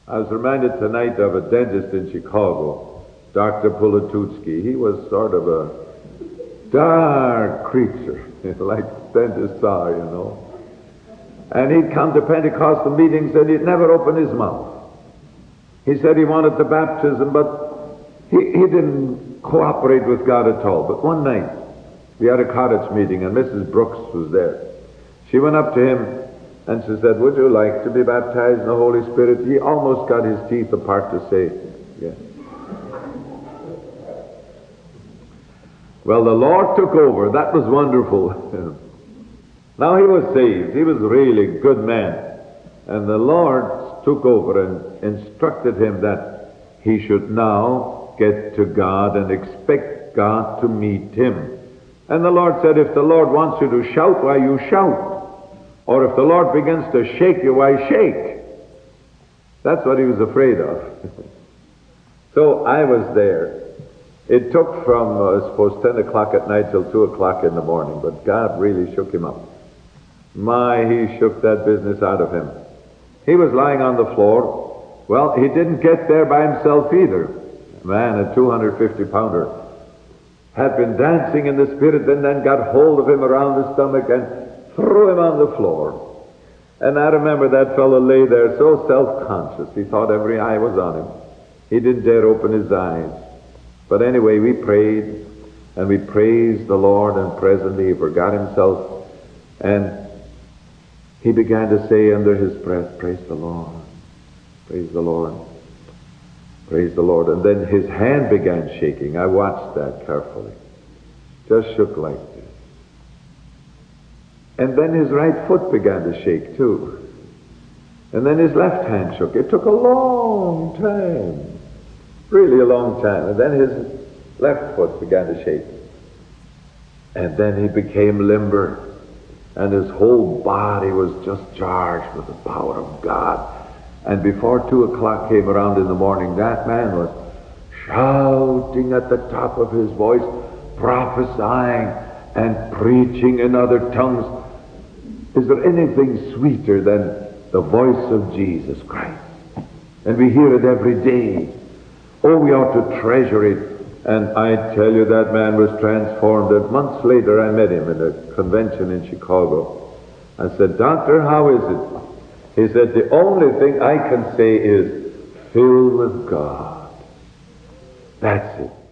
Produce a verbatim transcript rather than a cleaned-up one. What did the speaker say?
I was reminded tonight of a dentist in Chicago, Doctor Pulatutsky. He was sort of a dark creature, like dentists are, you know. And he'd come to Pentecostal meetings and he'd never open his mouth. He said he wanted the baptism, but he, he didn't cooperate with God at all. But one night, we had a cottage meeting and Missus Brooks was there. She went up to him and she said, "Would you like to be baptized in the Holy Spirit?" He almost got his teeth apart to say yes. Well, the Lord took over. That was wonderful. Now he was saved. He was really a good man. And the Lord took over and instructed him that he should now get to God and expect God to meet him. And the Lord said, if the Lord wants you to shout, why you shout. Or if the Lord begins to shake you, why shake. That's what he was afraid of. So I was there. It took from, uh, I suppose, ten o'clock at night till two o'clock in the morning, but God really shook him up. My, he shook that business out of him. He was lying on the floor. Well, he didn't get there by himself either. Man, a two hundred fifty pounder, had been dancing in the Spirit and then got hold of him around the stomach and threw him on the floor. And I remember that fellow lay there so self-conscious. He thought every eye was on him. He didn't dare open his eyes. But anyway, we prayed and we praised the Lord, and presently he forgot himself and he began to say under his breath, "Praise the Lord, praise the Lord, praise the Lord." And then his hand began shaking. I watched that carefully. Just shook like this. And then his right foot began to shake too. And then his left hand shook. It took a long time. Really a long time. And then his left foot began to shake. And then he became limber. And his whole body was just charged with the power of God. And before two o'clock came around in the morning, that man was shouting at the top of his voice, prophesying and preaching in other tongues. Is there anything sweeter than the voice of Jesus Christ? And we hear it every day. Oh, we ought to treasure it. And I tell you, that man was transformed. And months later, I met him in a convention in Chicago. I said, "Doctor, how is it?" He said, "The only thing I can say is, filled with God." That's it.